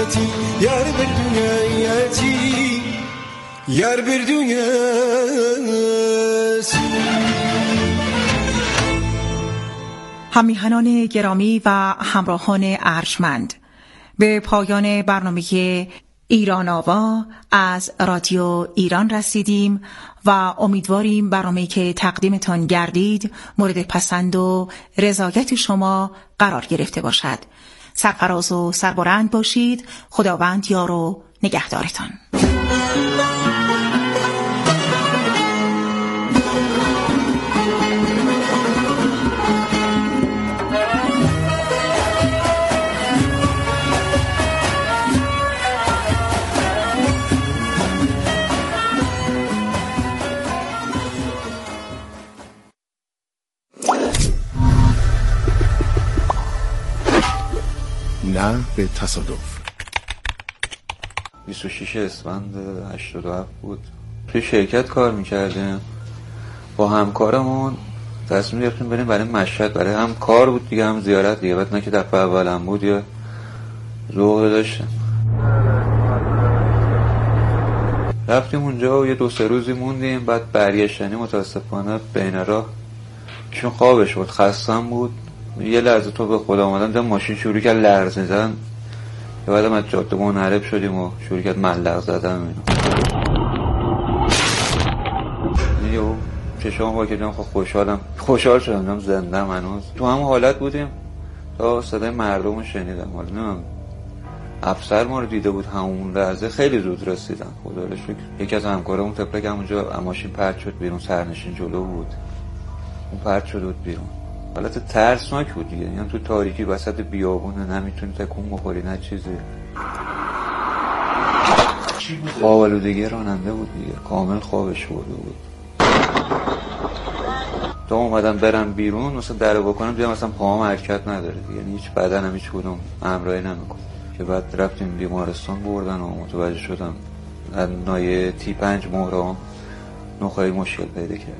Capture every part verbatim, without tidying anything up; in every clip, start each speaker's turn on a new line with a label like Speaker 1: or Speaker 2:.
Speaker 1: dünyati yar bir dünyati yar bir dünyası.
Speaker 2: همیهنان گرامی و همراهان ارجمند، به پایان برنامه ایران آوا از رادیو ایران رسیدیم و امیدواریم برنامه‌ای که تقدیمتان گردید مورد پسند و رضایت شما قرار گرفته باشد. سرفراز و سربلند باشید. خداوند یار و نگهدارتان.
Speaker 3: نه به تصادف.
Speaker 4: بیست و شش اسفند هشتاد و هفت بود. توی شرکت کار میکردیم با همکارمون، تصمیم گرفتیم بریم برای مشهد. برای هم کار بود دیگه، هم زیارت دیگه. بعد نه که دفعه اولم بود یا ذوق داشتم. رفتیم اونجا و یه دو سه روزی موندیم. بعد برگشتنی متاسفانه بین راه چون خوابش بود، خستم بود. یه لحظه تو به خدا آمدن دیدم ماشین شروع کرد لرزیدن. بعدم از جاده منحرف شدیم و شروع کرد ملق زدن. یهو چشام وا کردم، خب خوشحالم خوشحال شدم زنده‌ام هنوز. تو هم حالت بودیم تا صدای مردم رو شنیدم. حالا نمیدونم افسر ما رو دیده بود همون لحظه، خیلی زود رسیدن خدا رو شکر. یکی از همکارمون تپلک همونجا ماشین پرت شد بیرون، سرنشین جلو بود، اون پرت شد بود بیرون. حالت ترسناک بود دیگه، یعنی تو تاریکی وسط بیابونه، نمیتونی تکون بخوری نه چیزی. خواب آلودگی راننده بود دیگه، کامل خوابش برده بود. تا اومدم برم بیرون مثلا در بکنم دیدم مثلا پاهم حرکت نداره دیگه، یعنی هیچ بدنم هیچ کدوم همراهی نمیکنه. که بعد رفتیم بیمارستان بردن و متوجه شدم از نایه تی پنج مهرم نخاعی مشکل پیدا کرد.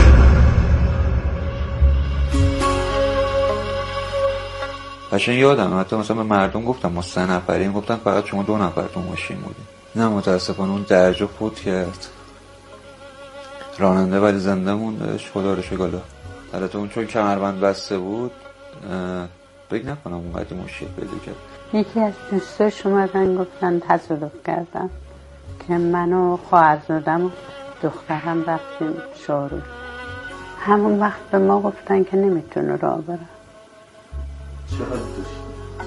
Speaker 4: قشنگ یادم حتی مثلا به مردم گفتم ما سه نفریم، گفتن فقط شما دو نفر تو ماشین بودیم. نه متاسفانه اون درجا فوت کرد راننده، ولی زنده موندش خدا رو شکر. البته اون چون کمربند بسته بود فکر نکنم اونقدر مشکل پیدا کرد.
Speaker 5: یکی از دوستاش اومدن گفتن تصادف کردم که منو خواهرزادم و دخترم رفتیم شاروخ. همون وقت به ما گفتن که نمیتونه راه بره.
Speaker 4: چه حالی داشت؟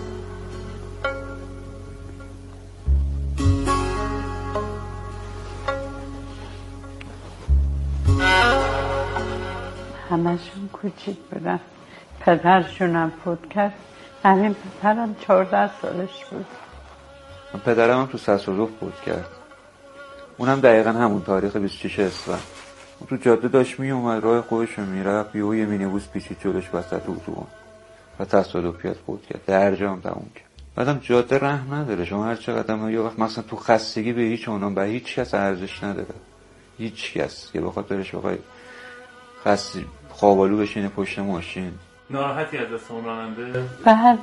Speaker 5: همشون کوچیک بودن. پدرشونم فوت کرد. همین پدرم چهارده سالش بود.
Speaker 4: پدرم هم تو تصادف فوت کرد. اونم دقیقا همون تاریخ بیست و شش اسفند. اون تو جاده داشت می اومد، راه خودش رو میرفت، یهو یه مینیبوس پیچید جلوش وسط اتوبان و تصادفیات فوت کرد. درجام تموم کرد. بعدم جاده رحم نداره، شما هر چقدر یه وقت مثلا تو خستگی به هیچ عنوان به هیچ کس ارزش نداره. هیچ کس که بخاطرش بخوای خستی خوابالو بشینه پشت ماشین.
Speaker 6: ناراحتی از دست اون راننده؟
Speaker 5: بله،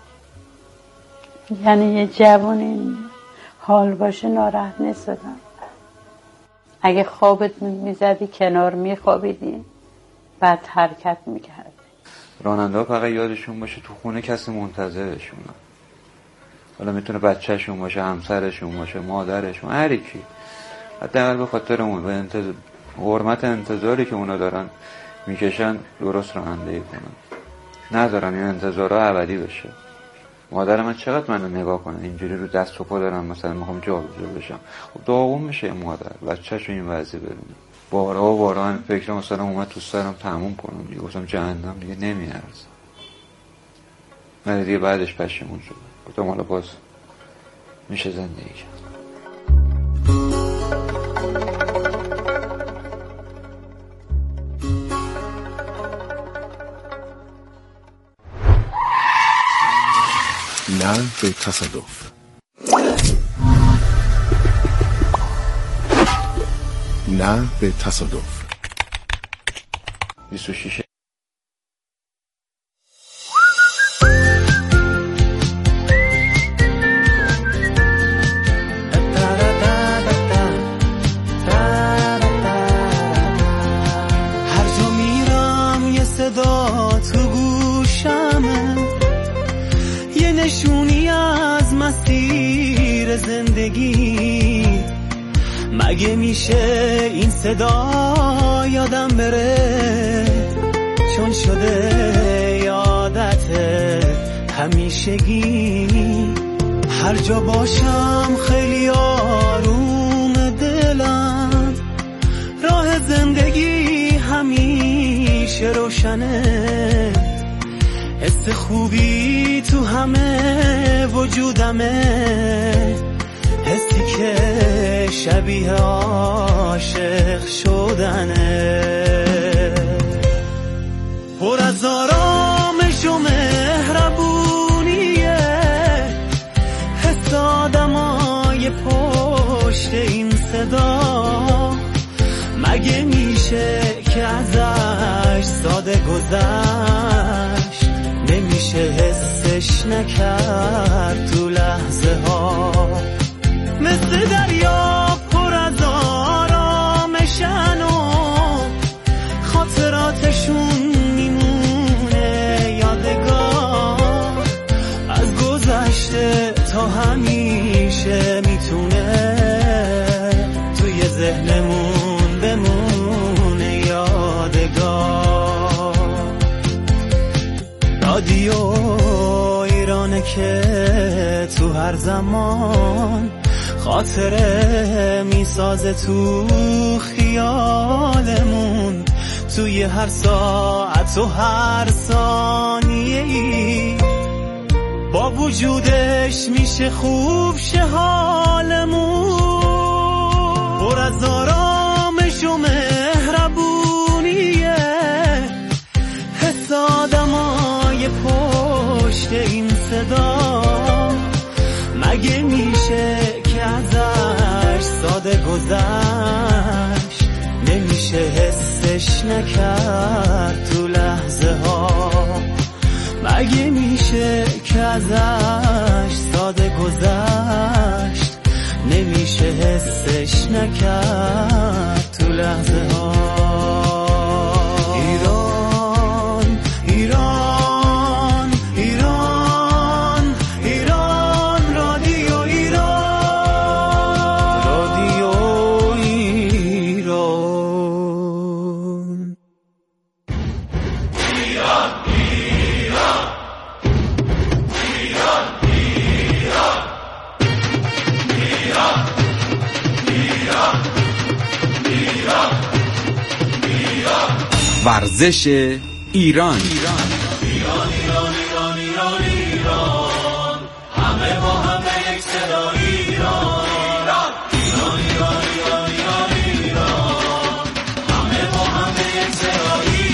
Speaker 5: یعنی یه جوانی حال باشه ناراحت نیستم. اگه خوابت میزدی کنار میخوابیدی بعد حرکت میکردی.
Speaker 4: راننده ها فقط یادشون باشه تو خونه کسی منتظرشونه. حالا میتونه بچهشون باشه، همسرشون باشه، مادرشون، هر کی. حداقل به خاطر اون به انتظار حرمت انتظاری که اونا دارن میکشن درست رانندگی کنن، نذارن این انتظارها ابدی بشه. مادر من چقدر منو نگاه کنه اینجوری رو دست و پا دارم مثلا میخوام جابجا بشم، خب داغون میشه مادر بچه‌شو این وضعی ببینه. بارها و بارها این فکر مثلا اومد تو سرم تموم کنم دیگه، گفتم جهنم دیگه نمیارزه. من دیگه بعدش پشیمون شدم، گفتم حالا باز میشه زندگی کرد.
Speaker 3: نه به تصادف. نه به تصادف.
Speaker 4: بیست و شش
Speaker 7: مسیر زندگی. مگه میشه این صدا یادم بره، چون شده یادت همیشگی. هر جا باشم خیلی آروم دلم، راه زندگی همیشه روشنه. حس خوبی تو همه وجودمه، حسی که شبیه عاشق شدنه. پر از آرامش و مهربونیه، حس آدمای پشت این صدا. مگه میشه که ازش ساده گذشت، نمیشه حسش نکرد تو لحظه ها. مثل دریا پر از آرامشن و خاطراتشون میمونه یادگار. از گذشته تا همیشه میتونه توی ذهنمون بمونه یادگار. رادیو ایرانه که تو هر زمان خاطره میسازه تو خیالمون. توی هر ساعت و هر ثانیه ای با وجودش میشه خوب شه حالمون. پر از آرامش و مهربونیه، حس آدمای پشت این صدا. مگه میشه که ازش ساده گذشت، نمیشه حسش نکرد تو لحظه ها. مگه میشه که ازش ساده گذشت، نمیشه حسش نکرد تو لحظه ها. ایران ایران ایران ایران، رادیو ایران، رادیو ایران. ایران ایران ایران ایران ایران ایران ایران.
Speaker 8: ورزش ایران.
Speaker 7: ایران ایران ایران ایران ایران، همه با همه یک صدا. ایران ایران ایران ایران ایران ایران، همه با همه یک صدا.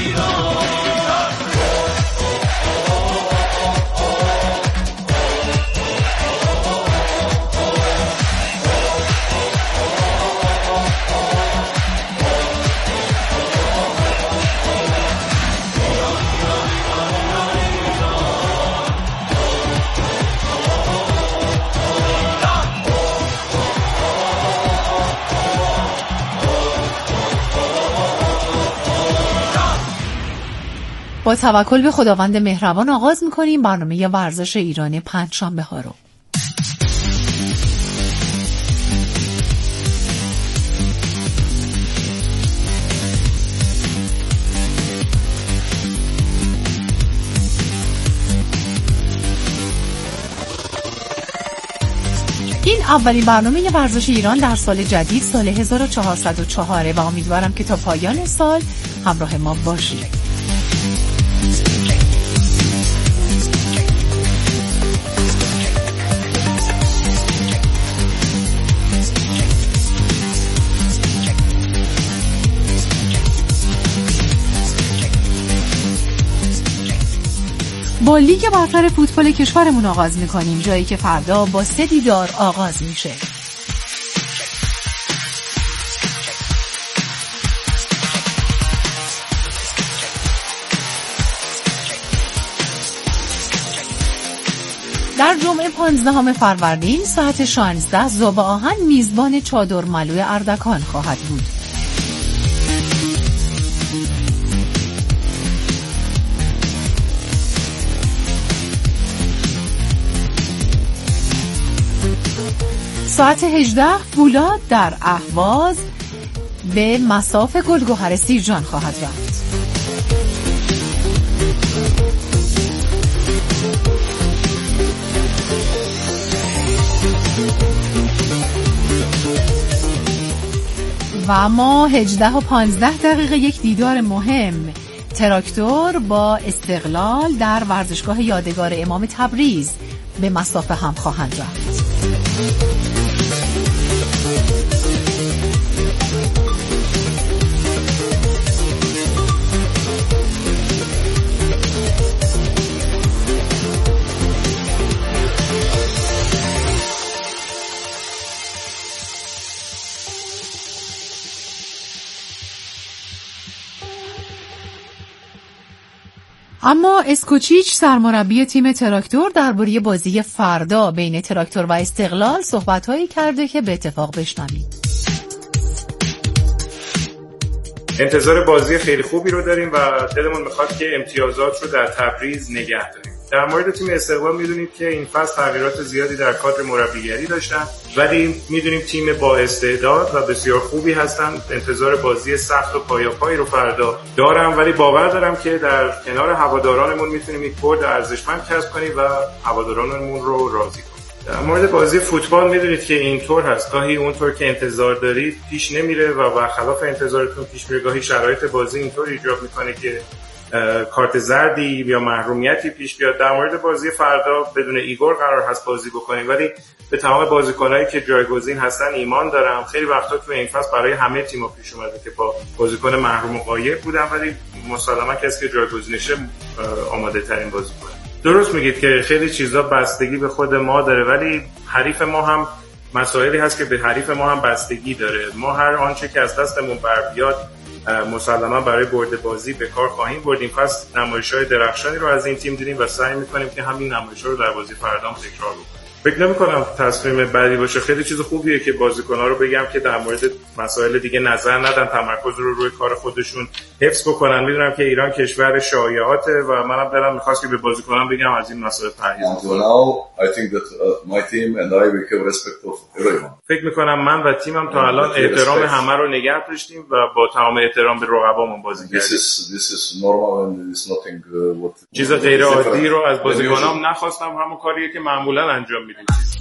Speaker 9: با توکل به خداوند مهربان آغاز می‌کنیم برنامه ورزش ایران پنجشنبه ها رو. این اولین برنامه ورزش ایران در سال جدید سال هزار و چهارصد و چهار و امیدوارم که تا پایان سال همراه ما باشید. با لیگ برتر فوتبال کشورمون آغاز می‌کنیم، جایی که فردا با سه دیدار آغاز میشه. در جمعه پانزدهم فروردین ساعت شانزده ذوب آهن میزبان چادرملو اردکان خواهد بود. ساعت هجده فولاد در اهواز به مصاف گلگهر سیرجان خواهد رفت. و اما هجده و پانزده دقیقه یک دیدار مهم، تراکتور با استقلال در ورزشگاه یادگار امام تبریز به مصاف هم خواهند رفت. اما اسکوچیچ سرمربی تیم تراکتور درباره بازی فردا بین تراکتور و استقلال صحبت‌هایی کرده که به اتفاق بشنوید.
Speaker 10: انتظار بازی خیلی خوبی رو داریم و دلمون میخواد که امتیازات رو در تبریز نگه داریم. در مورد تیم استقلال میدونید که این فصل تغییرات زیادی در کادر مربیگری داشتن، ولی میدونیم تیم با استعداد و بسیار خوبی هستن. انتظار بازی سخت و پایاپایی رو فردا دارم، ولی باور دارم که در کنار هوادارانمون میتونیم یک برد ارزشمند کسب کنیم و هوادارانمون رو راضی کنیم. در مورد بازی فوتبال میدونید که اینطور هست، گاهی اونطور که انتظار دارید پیش نمیره و برخلاف انتظارتون پیش میره. گاهی شرایط بازی اینطور ایجاب میکنه که کارت زردی یا محرومیتی پیش بیاد. در مورد بازی فردا بدون ایگور قرار هست بازی بکنیم، ولی به تمام بازیکنایی که جایگزین هستن ایمان دارم. خیلی وقتا تو این فصل برای همه تیم‌ها پیش اومده که با بازیکن محروم و غایب بودن، ولی مسلماً کسی که جایگزینشه آماده ترین بازیکن. درست میگید که خیلی چیزا بستگی به خود ما داره، ولی حریف ما هم مسائلی هست که به حریف ما هم بستگی داره. ما هر آنچه که از دستمون بر بیاد مسلما برای برد بازی به کار خواهیم برد. این فصل نمایش‌های درخشانی رو از این تیم دیدیم و سعی می‌کنیم که همین نمایش‌ها رو در بازی فردا هم تکرار کنیم. فکر نمی‌کنم تصمیم بعدی باشه. خیلی چیز خوبیه که بازیکن‌ها رو بگم که در مورد مسائل دیگه نظر ندن، تمرکز رو روی کار خودشون حفظ بکنن. میدونم که ایران کشور شایعاته و منم دلم می‌خواست که به بازیکنان بگم از این مسائل پرهیز کنن.
Speaker 11: I think that uh, my team and I will have respect of everyone.
Speaker 10: فکر می‌کنم من و تیمم تا الان احترام همه رو نگه داشتیم و با تمام احترام به رقبامون بازی کردیم.
Speaker 11: This is this is normal and it's nothing uh, what
Speaker 10: چیز غیر عادی رو از بازیکنام نخواستم، همون کاریه که معمولا انجام میدیم.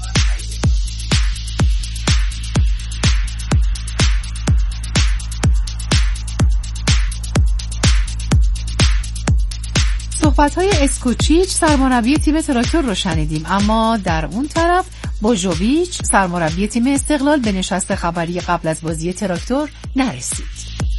Speaker 9: صحبت‌های اسکوچیچ سرمربی تیم تراکتور رو شنیدیم، اما در اون طرف بوژوویچ سرمربی تیم استقلال به نشست خبری قبل از بازی تراکتور نرسید.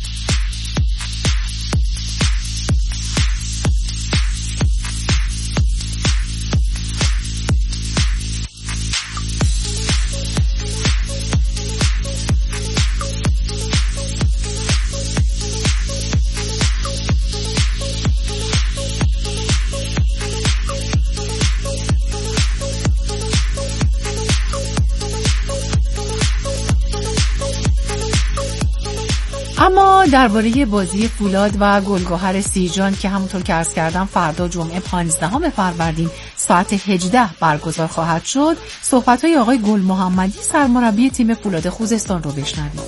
Speaker 9: اما درباره بازی فولاد و گلگهر سیرجان که همونطور که عرض کردم فردا جمعه پانزدهم فروردین ساعت هجده برگزار خواهد شد، صحبت‌های آقای گل محمدی سرمربی تیم فولاد خوزستان رو بشنوید.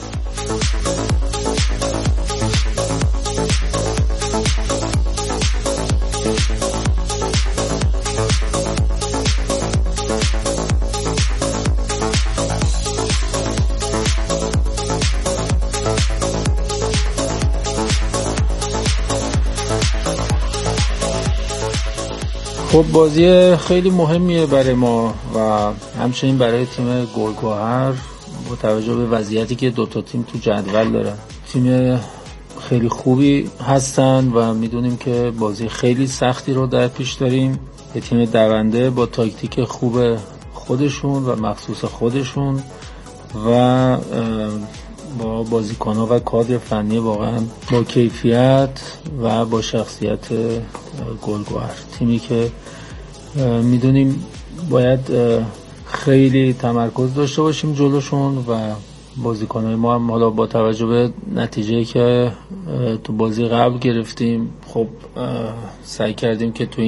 Speaker 12: خب بازی خیلی مهمیه برای ما و همچنین برای تیم گلگهر با توجه به وضعیتی که دوتا تیم تو جدول دارن. تیم خیلی خوبی هستن و میدونیم که بازی خیلی سختی رو در پیش داریم. یه تیم دونده با تاکتیک خوب خودشون و مخصوص خودشون و با بازیکن‌ها و کادر فنی واقعا با کیفیت و با شخصیت گلگهر. تیمی که میدونیم باید خیلی تمرکز داشته باشیم جلوشون و بازیکن‌های ما هم حالا با توجه به نتیجه‌ای که تو بازی قبل گرفتیم خب سعی کردیم که تو این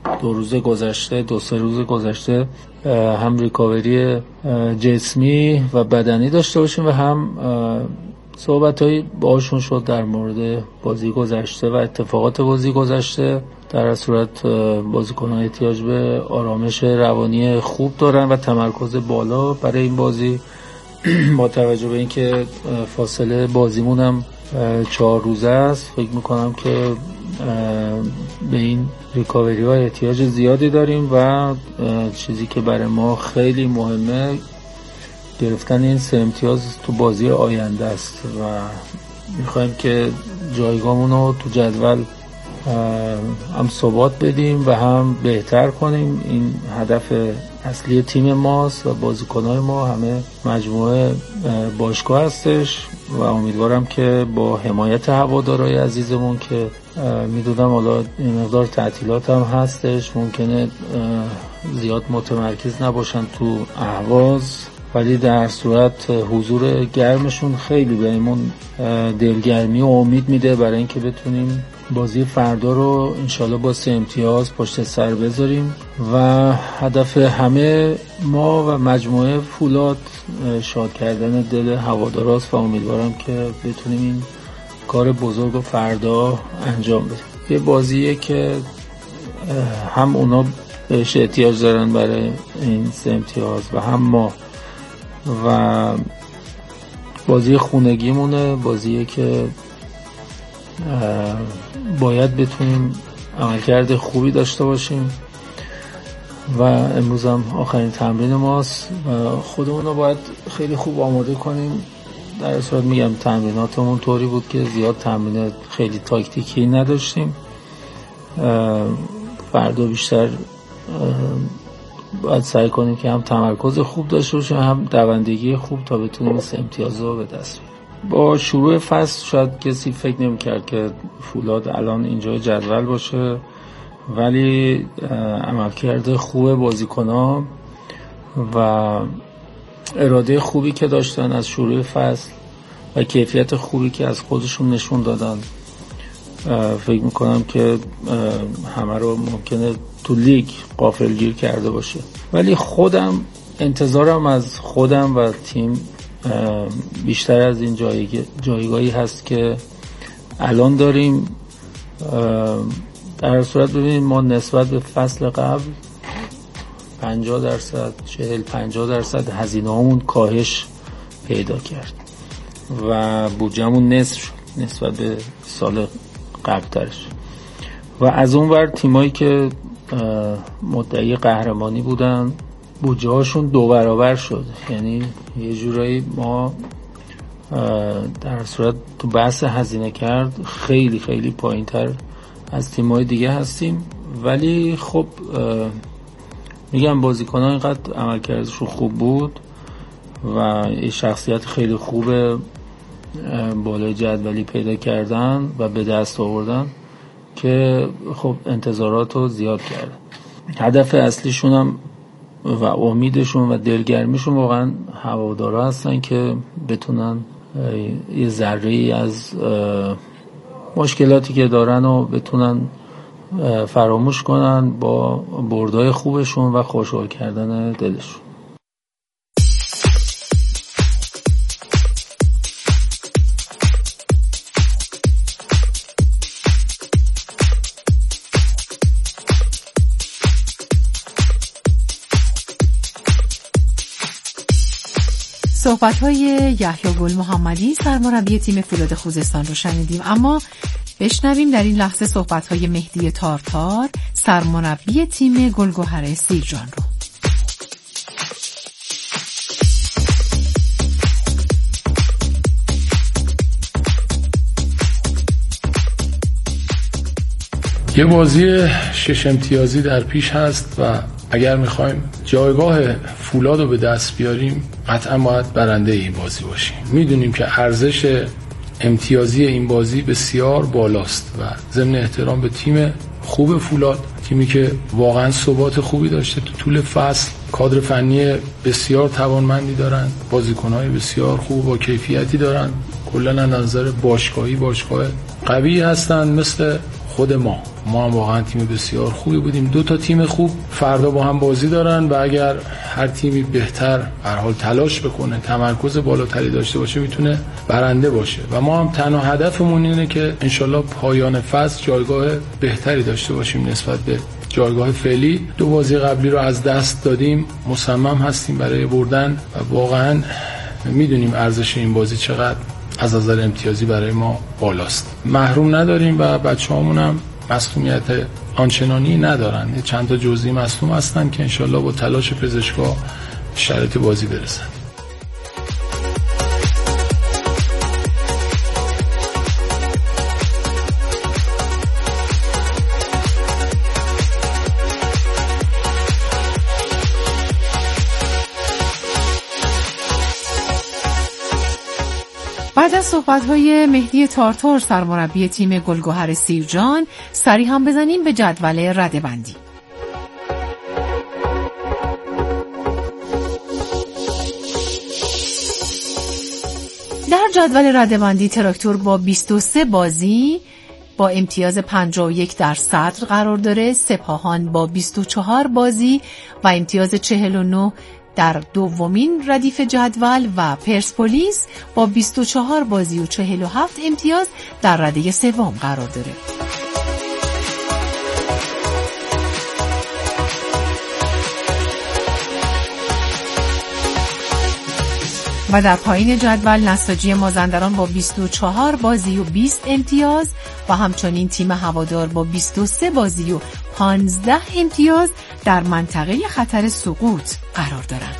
Speaker 12: دو روز گذشته دو سه روز گذشته هم ریکاوری جسمی و بدنی داشته باشیم و هم صحبت‌هایی باهاشون شد در مورد بازی گذشته و اتفاقات بازی گذشته. در صورت بازیکن‌ها احتیاج به آرامش روانی خوب دارن و تمرکز بالا برای این بازی با توجه به اینکه فاصله بازیمون هم چهار روزه است. فکر میکنم که به این ریکاوری ها احتیاج زیادی داریم و چیزی که برای ما خیلی مهمه گرفتن این سه امتیاز تو بازی آینده است و میخوایم که جایگاهمون رو تو جدول هم ثبات بدیم و هم بهتر کنیم. این هدف اصلی تیم ماست و بازیکن‌های ما همه مجموعه باشگاه هستش و امیدوارم که با حمایت هوادارهای عزیزمون که میدونم حالا این مقدار تعطیلات هم هستش، ممکنه زیاد متمرکز نباشن تو اهواز، ولی در صورت حضور گرمشون خیلی بهمون دلگرمی و امید میده برای اینکه بتونیم بازی فردا رو انشالله با سه امتیاز پشت سر بذاریم و هدف همه ما و مجموعه فولاد شاد کردن دل هواداراست و امیدوارم که بتونیم این کار بزرگ رو فردا انجام بدیم. یه بازیه که هم اونا بهش احتیاج دارن برای این سه امتیاز و هم ما و بازی خونگیمونه، بازیه که باید بتونیم عملکرد خوبی داشته باشیم و امروز هم آخرین تمرین ماست و خودمون رو باید خیلی خوب آماده کنیم. در صورت میگم تمریناتمون طوری بود که زیاد تمرین خیلی تاکتیکی نداشتیم. فردا بیشتر باید سعی کنیم که هم تمرکز خوب داشته باشیم هم دوندگی خوب تا بتونیم سه امتیاز رو به دست بیاریم. با شروع فصل شاید کسی فکر نمی‌کرد که فولاد الان اینجا جدول باشه، ولی عملکرد خوب بازیکن‌ها و اراده خوبی که داشتن از شروع فصل و کیفیت خوبی که از خودشون نشون دادن فکر میکنم که همه رو ممکنه تو لیگ غافلگیر کرده باشه، ولی خودم انتظارم از خودم و تیم بیشتر از این جایگاهی هست که الان داریم. در صورت ببینید ما نسبت به فصل قبل پنجاه درصد چهل پنجاه درصد هزینه هامون کاهش پیدا کرد و بودجه‌مون نصف شد نسبت به سال قبل ترش و از اون ور تیمایی که مدعی قهرمانی بودن بودجه هاشون دو برابر شد. یعنی یه جورایی ما در صورت تو بحث هزینه کرد خیلی خیلی پایین تر از تیمای دیگه هستیم، ولی خب میگم بازیکن ها اینقدر عملکردشون خوب بود و یه شخصیت خیلی خوب بالای جدولی پیدا کردن و به دست آوردن که خب انتظارات رو زیاد کردن. هدف اصلیشون هم و امیدشون و دلگرمیشون واقعا هوادارا هستن که بتونن یه ذره‌ای از مشکلاتی که دارن و بتونن فراموش کنن با بردای خوبشون و خوشحال کردن دلشون.
Speaker 9: صحبت‌های یحیی گل محمدی سرمربی تیم فولاد خوزستان رو شنیدیم، اما بشنویم در این لحظه صحبت‌های مهدی تارتار سرمربی تیم گلگهر سیرجان رو.
Speaker 13: یه بازی شش امتیازی در پیش هست و اگر میخوایم جایگاه فولاد رو به دست بیاریم قطعا باید برنده این بازی باشیم. میدونیم که ارزش امتیازی این بازی بسیار بالاست و ضمن احترام به تیم خوب فولاد، تیمی که واقعا ثبات خوبی داشته تو طول فصل، کادر فنی بسیار توانمندی دارن، بازیکن‌های بسیار خوب با کیفیتی دارن، کلاً از نظر باشگاهی باشگاه قوی هستن، مثل خود ما ما هم واقعا تیم بسیار خوبی بودیم. دو تا تیم خوب فردا با هم بازی دارن و اگر هر تیمی بهتر به هر حال تلاش بکنه، تمرکز بالاتری داشته باشه، میتونه برنده باشه و ما هم تنها هدفمون اینه که انشالله پایان فصل جایگاه بهتری داشته باشیم نسبت به جایگاه فعلی. دو بازی قبلی رو از دست دادیم، مصمم هستیم برای بردن و واقعا میدونیم ارزش این بازی چقدر از نظر امتیازی برای ما بالاست. محروم نداریم و بچه‌هامون هم مصونیت آنچنانی ندارن. چند تا جزئی مصدوم هستن که انشالله با تلاش پزشکا شرایط بازی برسن.
Speaker 9: بعد از صحبت‌های مهدی تارتار سرمربی تیم گلگهر سیرجان، سری هم بزنیم به جدول رده‌بندی. در جدول رده‌بندی تراکتور با بیست و سه بازی با امتیاز پنجاه و یک در صدر قرار داره، سپاهان با بیست و چهار بازی و امتیاز چهل و نه در دومین ردیف جدول و پرسپولیس با بیست و چهار بازی و چهل و هفت امتیاز در رده سوم قرار داره. و در پایین جدول نساجی مازندران با بیست و چهار بازی و بیست امتیاز و همچنین تیم هوادار با بیست و سه بازی و پانزده امتیاز در منطقه خطر سقوط قرار دارند.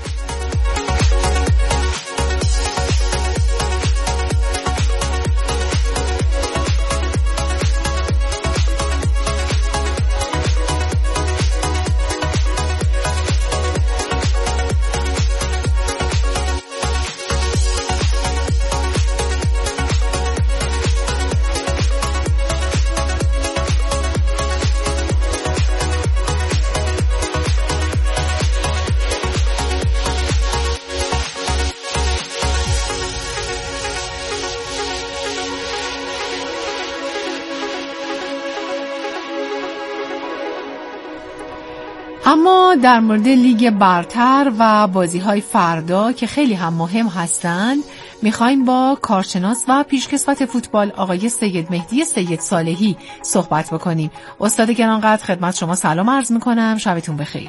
Speaker 9: اما در مورد لیگ برتر و بازی‌های فردا که خیلی هم مهم هستند، می‌خوایم با کارشناس و پیشکسوت فوتبال آقای سید مهدی سید صالحی صحبت بکنیم. استاد گرانقدر خدمت شما سلام عرض می‌کنم، شبتون بخیر.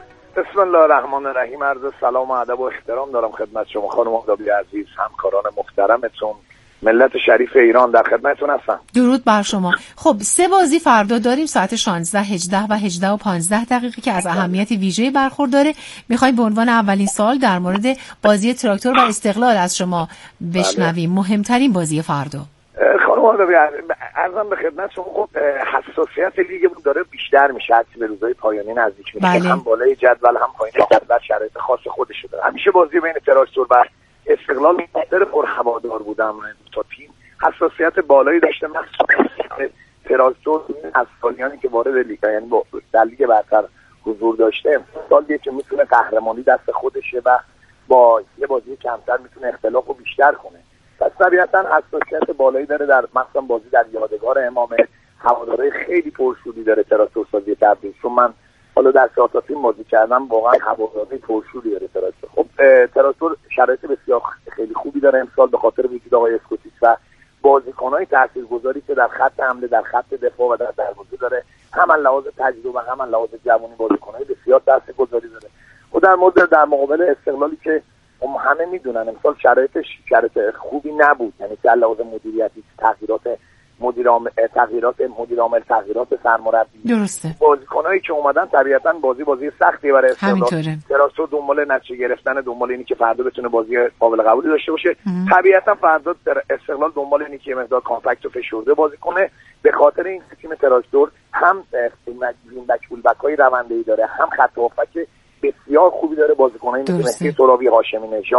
Speaker 14: بسم الله الرحمن الرحیم. عرض سلام و ادب و احترام دارم خدمت شما خانم آفتابی عزیز، همکاران محترمتون، ملت شریف ایران در خدمتتون هستم.
Speaker 9: درود بر شما. خب سه بازی فردا داریم ساعت شانزده، هجده و هجده و پانزده دقیقه که از اهمیت ویژه‌ای برخورداره. میخوایم به عنوان اولین سوال در مورد بازی تراکتور و استقلال از شما بشنویم. مهمترین بازی فردا.
Speaker 14: خانم آفتابی عرضم به خدمت شما، خب حساسیت لیگمون داره بیشتر میشه هرچی به روزهای پایانی نزدیک میشه.
Speaker 9: بله.
Speaker 14: هم بالای جدول هم پایین جدول شرایط خاص خودش داره. همیشه بازی بین تراکتور و استقلال مقدار پرهوادار بودم تا تیم حساسیت بالایی داشته. مخصوصا تراکتور از سالیانی که وارد لیگ یعنی در لیگ برتر حضور داشته، سالیه که میتونه قهرمانی دست خودشه و با یه بازی کمتر میتونه اختلافو بیشتر کنه. پس طبیعتا حساسیت بالایی داره در مخصوصا بازی در یادگار امام. هوادارهای خیلی پرشوری داره تراکتور سازی تبریز، چون من حالا در چهار تا تیم بازی کردم، واقعا هواداری پرشوری داره تراکتور. خب تراکتور شرایط بسیار خیلی خوبی داره امسال به خاطر وجود آقای اسکوتیس و بازیکن‌های تاثیرگذاری که در خط حمله، در خط دفاع و در دروازه داره. هم از لحاظ تجربه هم از لحاظ جوانی بازیکن‌های بسیار تاثیرگذاری داره. و در مورد در مقابل استقلالی که هم همه میدونن امسال شرایطش شرایط خوبی نبود، یعنی در لحاظ مدیریتی تغییرات مدیر عامل تغییرات مدیر عامل تغییرات سرمربی،
Speaker 9: درسته،
Speaker 14: بازیکنایی که اومدن طبیعتا بازی بازی سختی برای استقلال. تراکتور دنبال نتیجه گرفتن، دنبال اینی که فردا بتونه بازی قابل قبولی داشته باشه. طبیعتا فردا استقلال دنبال اینی که مقدار کامپکت و فشرده بازی کنه، به خاطر این تیم تراکتور هم وین بک فول بک های رونده‌ای داره، هم خط هافک بسیار خوبی داره، بازیکنایی مثل مهدی ترابی، هاشمی نژاد،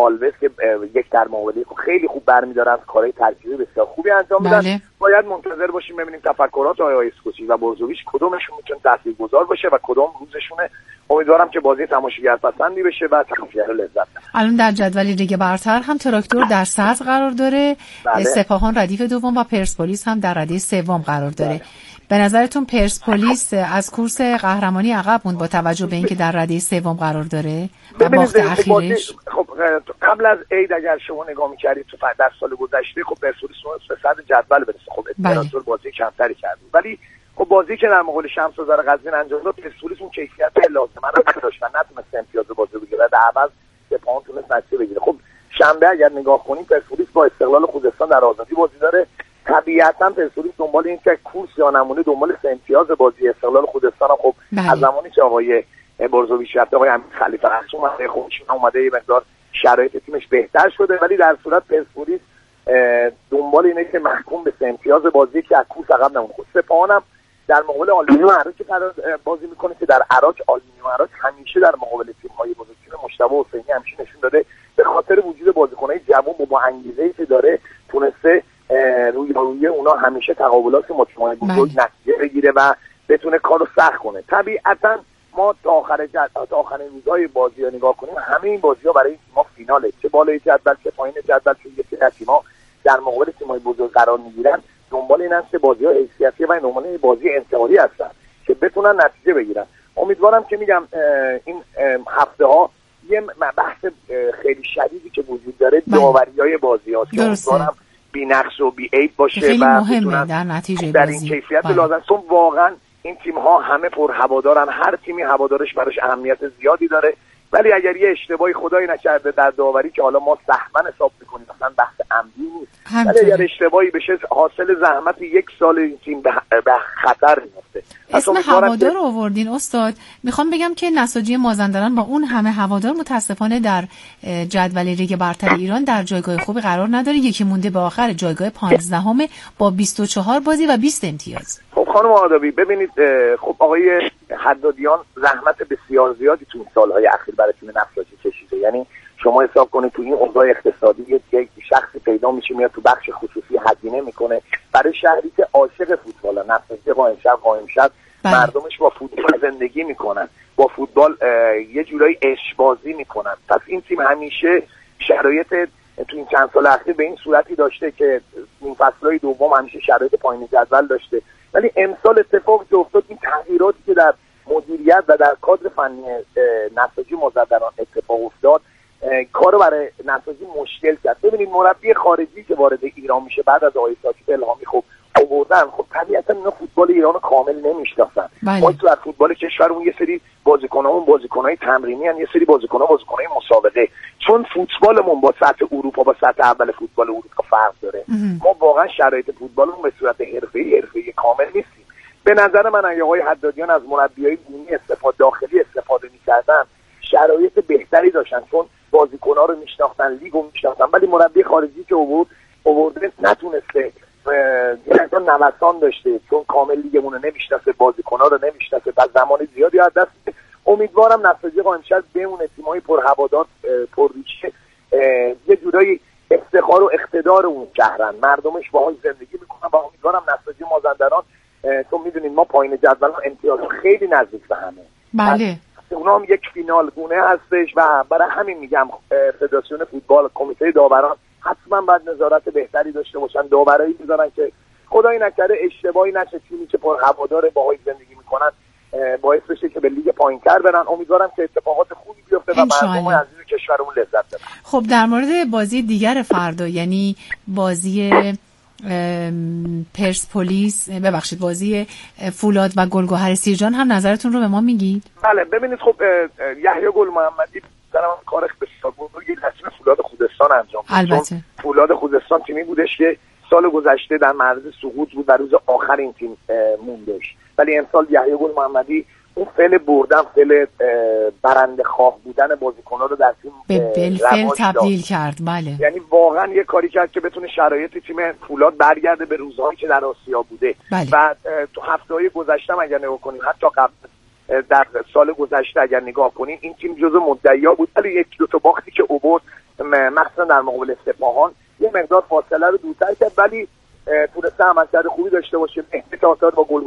Speaker 14: آلوز که یک در مقابل خیلی خوب برمی‌دارن، کارهای ترکیبی بسیار خوبی انجام میدن.
Speaker 9: بله.
Speaker 14: باید منتظر باشیم ببینیم تفکرات آقای اسکوچی و بروزوویچ کدومشون میتونه تاثیرگذار باشه و کدوم روزشونه. امیدوارم که بازی تماشاگر پسندی بشه و تماشاگر لذت ببره.
Speaker 9: الان در جدول لیگ برتر هم تراکتور در صدر قرار داره،
Speaker 14: بله.
Speaker 9: سپاهان ردیف دوم و پرسپولیس هم در رده سوم قرار داره. بله. به نظرتون پرسپولیس از کورس قهرمانی عقب موند با توجه به اینکه در رده سوم قرار داره و باخت اخیرش؟
Speaker 14: خب قبل از عید اگر شما نگاه می‌کردید تو در سال گذشته خب پرسپولیس به صدر جدول برسه. خب تراکتور بازی کمتری کرد ولی خب بازی که در مقابل شمس آذر قزوین انجام داد پرسپولیس اون کیفیت لازمه رو نداشت و نتونست امتیاز بازی بگیره، در عوض سپاهان تونست نتیجه بگیره. خب شنبه اگر نگاه کنیم پرسپولیس با استقلال خوزستان در آزادی بازی داره. طبیعتاً پرسپولیس دنبال این که کورس یا نمونه دنبال سه امتیاز بازی استقلال خوزستان هم خب بله. از زمانی که آقای بروزوویچ رفته آقای امیر خلیفه رسول اومده خودش اومده یه مقدار شرایط تیمش بهتر شده، ولی در صورت پرسپولیس دنبال اینه که محکوم به سه امتیاز بازی که از کورس عقب نمونه. خود سپاهان هم در مقابل آلومینیوم عراق قرار بازی میکنه که در عراق آلومینیوم عراق همیشه در مقابل تیم‌های بزرگ تیم مجتبی حسینی همیشه نشون داده به خاطر وجود بازیکن‌های جوان و با انگیزه‌ای که داره تونسته روی روی اونا همیشه تقابلات مطمئن بزرگ نتیجه بگیره و بتونه کارو سخت کنه. طبیعتاً ما تا آخر جد... تا آخر روزهای بازی‌ها نگاه کنیم همه این بازی‌ها برای تیم‌ها فیناله، چه بالای جدول چه پایین جدول، چون یکی از تیم‌ها در مقابل تیم‌های بزرگ قرار می‌گیرن دنبال اینن که بازی‌ها حیثیتی و نمونه بازی انتقالی هستن که بتونن نتیجه بگیرن. امیدوارم که میگم این هفته‌ها یه بحث خیلی شدیدی که وجود داره داوری‌های بازی‌هاست که امیدوارم بی‌نقص و بی‌عیب باشه
Speaker 9: خیلی
Speaker 14: و
Speaker 9: مهمه در نتیجه
Speaker 14: در
Speaker 9: بازی.
Speaker 14: این کیفیت لازم، چون واقعا این تیم‌ها همه پر هوادارن، هر تیمی هوادارش براش اهمیت زیادی داره، ولی اگر یه اشتباهی خدایی نکرده در داوری که حالا ما سهمن حساب می‌کنیم مثلا بحث عمدی نیست، ولی اگر اشتباهی بشه حاصل زحمت یک سال این تیم به خطر میفته.
Speaker 9: اسم هوادار رو آوردین استاد، میخوام بگم که نساجی مازندران با اون همه هوادار متاسفانه در جدول لیگ برتر ایران در جایگاه خوبی قرار نداره، یکی مونده به آخر جایگاه پانزدهم با بیست و چهار بازی و بیست امتیاز.
Speaker 14: خب خانم آدابی ببینید، خب آقای حدادیان زحمت بسیار زیادی تو این سالهای اخیر برای تیم نساجی کشیده، یعنی شما حساب کنید تو این اوضاع اقتصادی یک شخصی پیدا میشه میاد تو بخش خصوصی هزینه میکنه برای شهری که عاشق فوتبال، نساجی قائم شهر قائم شهر مردمش با فوتبال زندگی میکنن، با فوتبال یه جورایی عشق بازی میکنن. پس این تیم همیشه شرایط تو این چند سال اخیر به این صورتی داشته که این فصلهای دوم همیشه شرایط پایین جدول داشته، ولی امسال اتفاق افتاد این تغییراتی که در مدیریت و در کادر فنی نساجی مازندران اتفاق افتاد کارو برای نساجی مشکل کرد. ببینید مربی خارجی که وارد ایران میشه بعد از آقای ساکت الهامی خب آوردن، خب طبیعتا اینا فوتبال ایرانو کامل نمیشناسن. ما تو از فوتبال کشورمون یه سری بازیکنامون بازیکنای تمرینی ان، یه سری بازیکن‌ها بازیکنای مسابقه، چون فوتبالمون با سطح اروپا با سطح اول فوتبال اروپا فرق داره. ما واقعا شرایط فوتبالمون به صورت حرفه‌ای حرفه‌ای کامل نیستیم. به نظر من اگه آقای حدادیان از مربیای بومی استفاده داخلی استفاده می‌کردن شرایط بهتری داشتن، چون بازیکن‌ها رو میشناختن، لیگو میشناختن، ولی مربی خارجی که آورد آورده نتونسته، یعنی نوسان داشته، چون کامل لیگمون رو نمیشناسه، بازیکن‌ها رو نمیشناسه، بعد زمان زیادی از دست. امیدوارم نساجی قائم شهر بمونه تیم‌های پر هوادار پر ریشه، یه جورایی افتخار و اقتدار اون شهرن، مردمش باهاش زندگی میکنن و امیدوارم نساجی مازندران، تو میدونید ما پایین جدول امتیاز خیلی نزدیک به همه.
Speaker 9: بله.
Speaker 14: اونا هم یک فینال گونه هستش و برای همین میگم فدراسیون فوتبال، کمیته داوران حتما باید نظارت بهتری داشته باشن، داورایی بذارن که خدایی نکرده اشتباهی نشه، تیمی که پر هوادار باهاش زندگی میکنن باعث بشه که به لیگ پایین‌تر برن. امیدوارم که اتفاقات خوبی بیفته و مردم عزیز کشورمون لذت ببرن.
Speaker 9: خب در مورد بازی دیگر فردا، یعنی بازی پرسپولیس ببخشید بازی فولاد و گلگهر سیرجان هم نظرتون رو به ما میگید؟
Speaker 14: بله ببینید، خب یحیی گل محمدی دارم کار بسیار بزرگی در تیم فولاد خوزستان انجام داد.
Speaker 9: البته
Speaker 14: فولاد خوزستان تیمی بودش که سال گذشته در معرض سقوط بود و روز آخر این تیم موندش، ولی امسال یحیی گل محمدی اون فعل بردن، فعل برنده خواه بودن بازیکن‌ها رو در تیم
Speaker 9: به بالفعل تبدیل کرد. بله،
Speaker 14: یعنی واقعا یه کاری کرد که بتونه شرایط تیم فولاد برگرده به روزهایی که در آسیا بوده.
Speaker 9: بله.
Speaker 14: و تو هفته‌های گذشته اگر نگاه کنیم، حتی قبل در سال گذشته اگر نگاه کنیم، این تیم جزو مدعیا بود، ولی یک دو تا باختی که آورد مخصوصا در مقابل سپاهان یه مقدار فاصله رو دورتر کرد، ولی تونسته عملکرد خوبی داشته باشه. مهدی تاتار با گل